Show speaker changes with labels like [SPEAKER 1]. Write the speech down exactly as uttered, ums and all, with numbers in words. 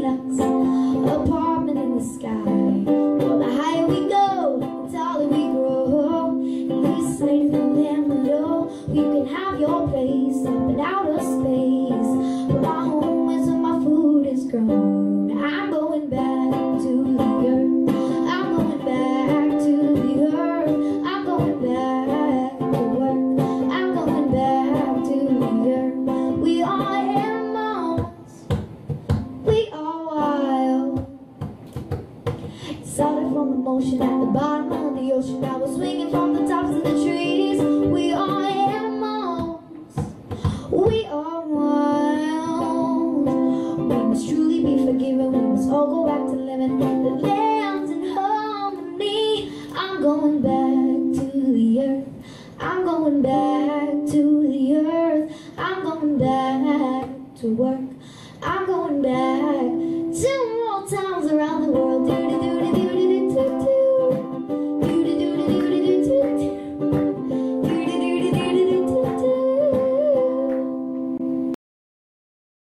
[SPEAKER 1] deluxe apartment in the sky. Well, the higher we go, the taller we grow. And we say to the land below, you can have your place up in outer space. But my home is where my food is grown. I'm going back to the earth. I'm going back to the earth. I'm going back to work. I'm going back to the earth. We are animals. We are wild. Started from the motion at the bottom of the ocean. Now we're swinging from the tops of the trees. We are animals. We are wild. We must truly be forgiven. We must all go back to living the land in harmony. I'm going back to the earth. I'm going back to the earth. I'm going back to work. I'm going back to more towns around the world.